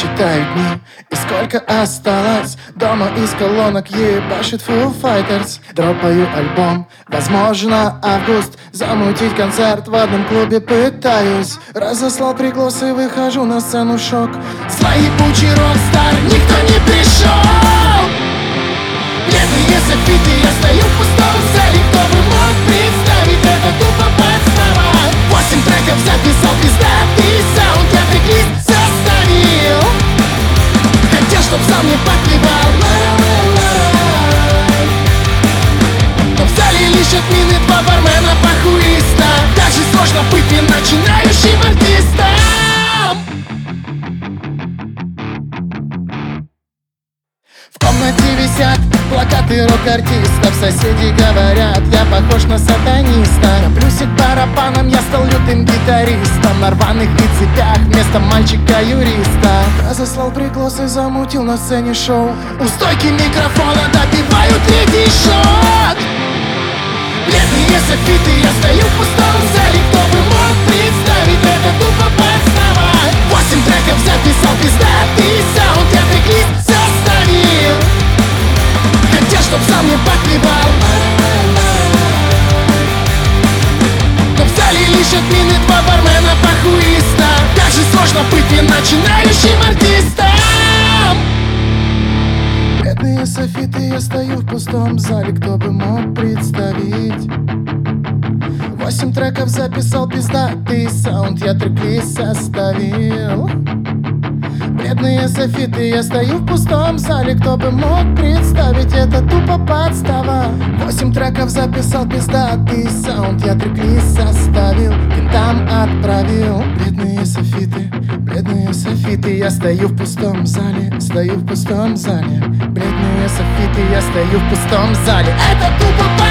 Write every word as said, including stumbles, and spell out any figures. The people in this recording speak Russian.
считаю дни, и сколько осталось. Дома из колонок ебашит Foo Fighters. Дропаю альбом, возможно август. Замутить концерт в одном клубе пытаюсь. Разослал пригласы, выхожу на сцену, шок. Злой ебучий рок-стар, никто не пришел. Бедные софиты, я стою в пустом зале. Кто бы мог представить, это тупо подстава. Восемь треков записал, пиздатый саунд. Я трек-лист составил, хотел, чтоб зал мне подпевал. Но в зале лишь отмины, два бармена похуиста. Даже сложно быть мне начинающим артистом. В комнате висят плакаты рок-артистов. Соседи говорят, я похож на сатаниста. На плюсик барабаном я стал лютым гитаристом. На рваных и цепях вместо мальчика-юриста. Разослал пригласы, замутил на сцене шоу. У стойки микрофона добиваю третий шот. Бледные софиты, я стою в пустом зале. Кто бы мог представить, это тупо подстава. Восемь треков записал, пиздатый саунд. Я трек-лист составил, хотел, чтоб сам мне подпевал. Но в зале лишь отмины, два бармена похуиста. Даже сложно быть мне начинающим артистом. Бедные софиты, я стою в пустом зале. Кто бы мог представить. Восемь треков записал, пиздатый саунд. Я трек-лист составил. Бедные софиты, я стою в пустом зале. Кто бы мог представить, это тупо подстава. Восемь треков записал, пиздатый саунд. Я трек-лист составил, кентам отправил. Бедные софиты, бедные софиты, я стою в пустом зале. Стою в пустом зале. Бедные софиты, я стою в пустом зале. Это тупо подстава.